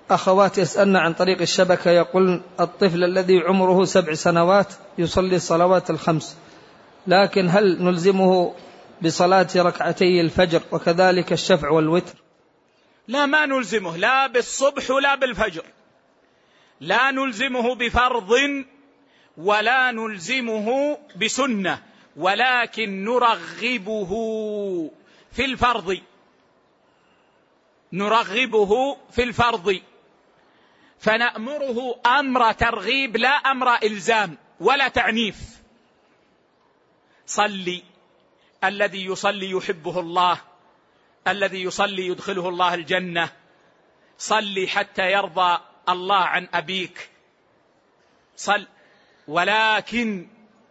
أخوات يسألن عن طريق الشبكة، يقول الطفل الذي عمره 7 سنوات يصلي الصلوات الخمس، لكن هل نلزمه بصلاة ركعتي الفجر وكذلك الشفع والوتر؟ لا، ما نلزمه لا بالصبح ولا بالفجر، لا نلزمه بفرض ولا نلزمه بسنة، ولكن نرغبه في الفرض، نرغبه في الفرض، فنأمره أمر ترغيب لا أمر إلزام ولا تعنيف. صلي، الذي يصلي يحبه الله، الذي يصلي يدخله الله الجنة، صلي حتى يرضى الله عن أبيك، صل. ولكن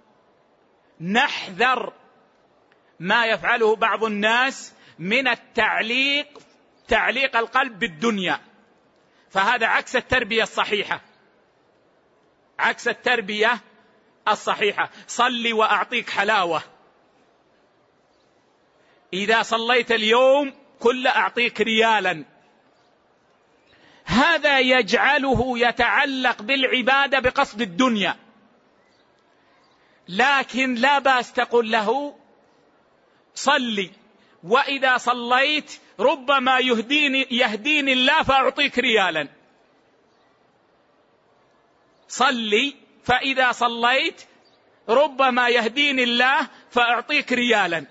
نحذر ما يفعله بعض الناس من تعليق القلب بالدنيا، فهذا عكس التربية الصحيحة، عكس التربية الصحيحة. صلي وأعطيك حلاوة، إذا صليت اليوم كل أعطيك ريالا، هذا يجعله يتعلق بالعبادة بقصد الدنيا. لكن لا بأس تقول له صلي، وإذا صليت ربما يهديني الله فأعطيك ريالا، صلي فإذا صليت ربما يهديني الله فأعطيك ريالا،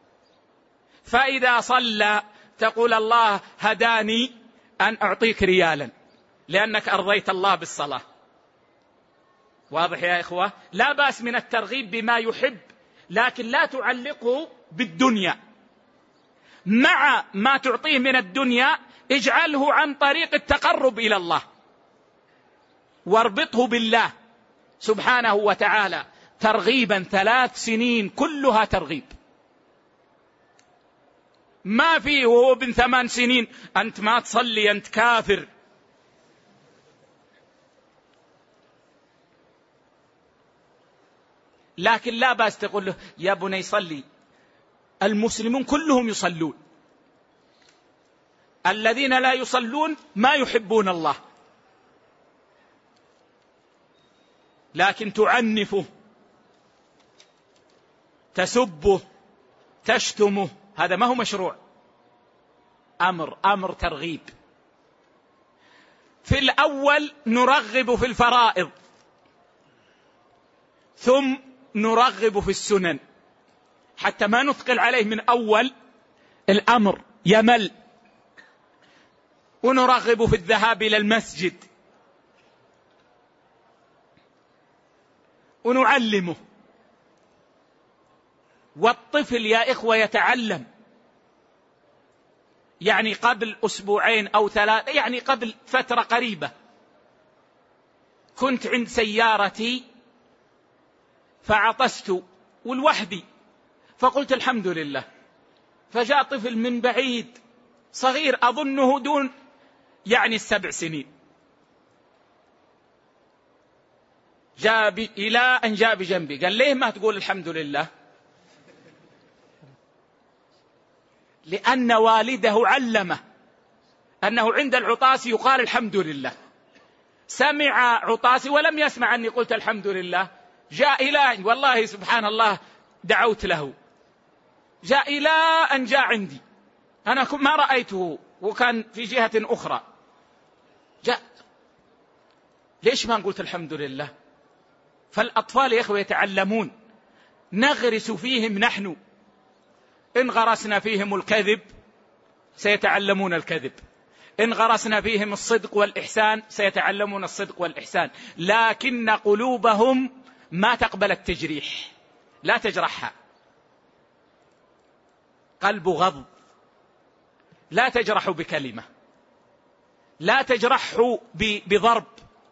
فإذا صلى تقول الله هداني أن أعطيك ريالا لأنك أرضيت الله بالصلاة. واضح يا إخوة؟ لا بأس من الترغيب بما يحب، لكن لا تعلقه بالدنيا، مع ما تعطيه من الدنيا اجعله عن طريق التقرب إلى الله، واربطه بالله سبحانه وتعالى ترغيبا. 3 سنين كلها ترغيب، ما فيه وهو ابن 8 سنين أنت ما تصلي أنت كافر. لكن لا بأس تقول له يا بني صلي، المسلمون كلهم يصلون، الذين لا يصلون ما يحبون الله، لكن تعنفه، تسبه، تشتمه، هذا ما هو مشروع. أمر ترغيب. في الأول نرغب في الفرائض، ثم نرغب في السنن، حتى ما نثقل عليه من أول الأمر يمل. ونرغب في الذهاب إلى المسجد، ونعلمه. والطفل يا إخوة يتعلم، يعني قبل 2 أو 3، يعني قبل فترة قريبة كنت عند سيارتي فعطست ولوحدي، فقلت الحمد لله، فجاء طفل من بعيد صغير أظنه دون يعني 7 سنين، إلى أن جاء بجنبي قال ليه ما تقول الحمد لله؟ لأن والده علمه أنه عند العطاس يقال الحمد لله. سمع عطاسي ولم يسمع أني قلت الحمد لله، جاء إلى والله سبحان الله دعوت له، جاء إلى أن جاء عندي، أنا ما رأيته وكان في جهة أخرى، جاء ليش ما قلت الحمد لله؟ فالأطفال يا إخوة يتعلمون، نغرس فيهم نحن، إن غرسنا فيهم الكذب سيتعلمون الكذب، إن غرسنا فيهم الصدق والإحسان سيتعلمون الصدق والإحسان. لكن قلوبهم ما تقبل التجريح، لا تجرحها، قلب غض، لا تجرح بكلمة، لا تجرحه بضرب،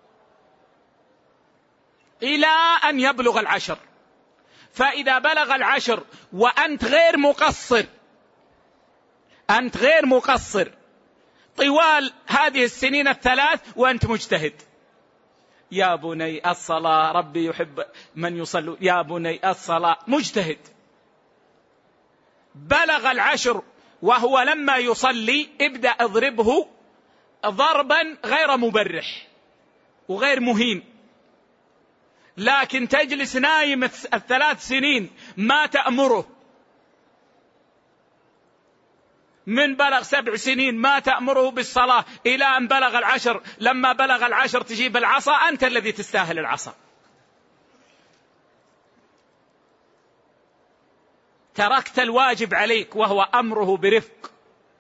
إلى أن يبلغ 10. فإذا بلغ 10 وأنت غير مقصر، أنت غير مقصر طوال هذه السنين 3 وأنت مجتهد، يا بني الصلاة ربي يحب من يصلي، يا بني الصلاة، مجتهد. بلغ 10 وهو لما يصلي ابدأ اضربه ضربا غير مبرح وغير مهين، لكن تجلس نايم 3 سنين ما تأمره، من بلغ 7 سنين ما تأمره بالصلاة إلى أن بلغ 10، لما بلغ 10 تجيب العصا، أنت الذي تستاهل العصا. تركت الواجب عليك وهو أمره برفق.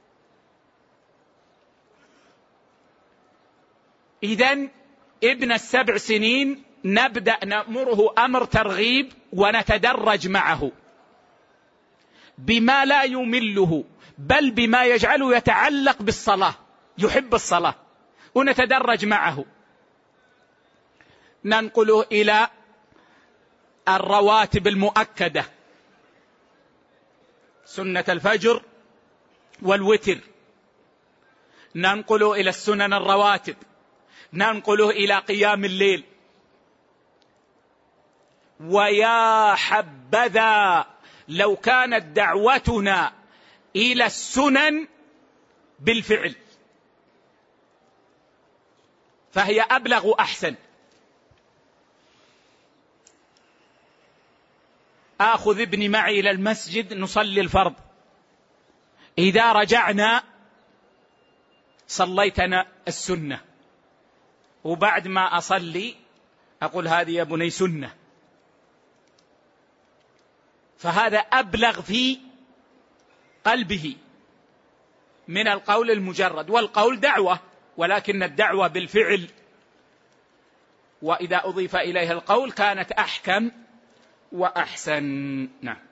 إذن ابن 7 سنين نبدأ نأمره أمر ترغيب ونتدرج معه بما لا يمله، بل بما يجعله يتعلق بالصلاة، يحب الصلاة، ونتدرج معه. ننقله إلى الرواتب المؤكدة، سنة الفجر والوتر، ننقله إلى السنن الرواتب، ننقله إلى قيام الليل. ويا حبذا لو كانت دعوتنا إلى السنن بالفعل، فهي أبلغ وأحسن. آخذ ابني معي إلى المسجد نصلي الفرض، إذا رجعنا صليتنا السنة، وبعد ما أصلي أقول هذه يا بني سنة، فهذا أبلغ في قلبه من القول المجرد، والقول دعوة، ولكن الدعوة بالفعل، وإذا أضيف إليها القول كانت أحكم وأحسن. نعم.